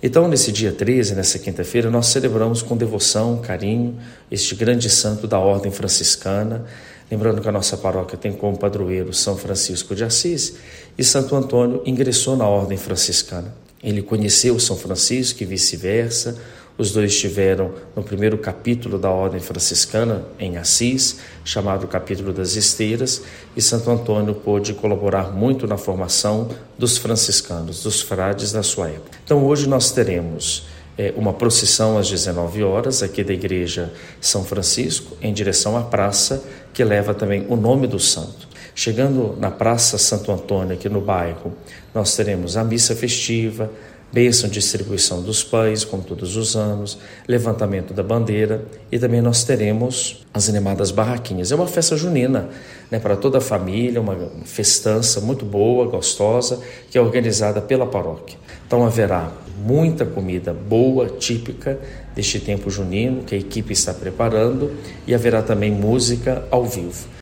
Então, nesse dia 13, nessa quinta-feira, nós celebramos com devoção, carinho, este grande santo da Ordem Franciscana, lembrando que a nossa paróquia tem como padroeiro São Francisco de Assis, e Santo Antônio ingressou na Ordem Franciscana. Ele conheceu São Francisco e vice-versa. Os dois estiveram no primeiro capítulo da Ordem Franciscana, em Assis, chamado Capítulo das Esteiras, e Santo Antônio pôde colaborar muito na formação dos franciscanos, dos frades da sua época. Então hoje nós teremos uma procissão às 19 horas, aqui da Igreja São Francisco, em direção à praça, que leva também o nome do santo. Chegando na Praça Santo Antônio, aqui no bairro, nós teremos a missa festiva, bênção de distribuição dos pães, como todos os anos, levantamento da bandeira, e também nós teremos as animadas barraquinhas. É uma festa junina, para toda a família, uma festança muito boa, gostosa, que é organizada pela paróquia. Então haverá muita comida boa, típica deste tempo junino, que a equipe está preparando, e haverá também música ao vivo.